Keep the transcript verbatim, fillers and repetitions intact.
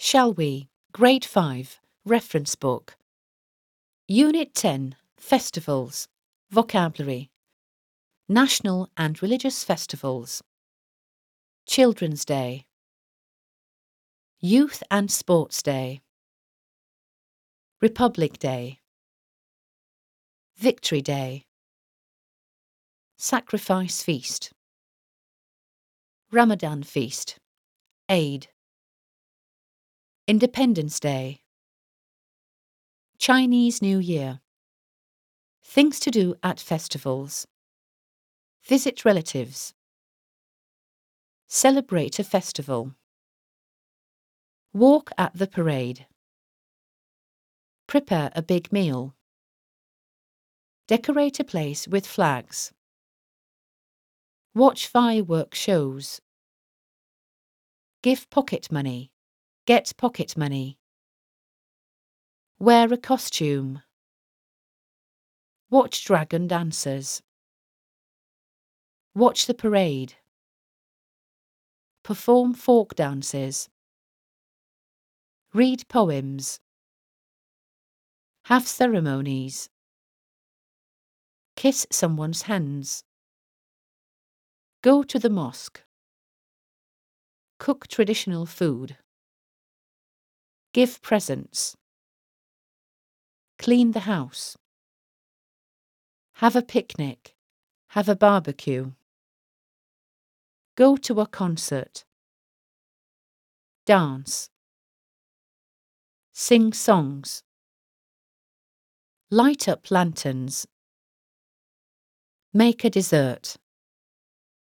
Shall we? Grade five, Reference Book. Unit ten, Festivals. Vocabulary. National and religious festivals. Children's Day. Youth and Sports Day. Republic Day. Victory Day. Sacrifice Feast. Ramadan Feast. Eid. Independence Day. Chinese New Year. Things to do at festivals. Visit relatives. Celebrate a festival. Walk at the parade. Prepare a big meal. Decorate a place with flags. Watch fireworks shows. Give pocket money. Get pocket money. Wear a costume. Watch dragon dancers. Watch the parade. Perform folk dances. Read poems. Have ceremonies. Kiss someone's hands. Go to the mosque. Cook traditional food. Give presents. Clean the house. Have a picnic. Have a barbecue. Go to a concert. Dance. Sing songs. Light up lanterns. Make a dessert.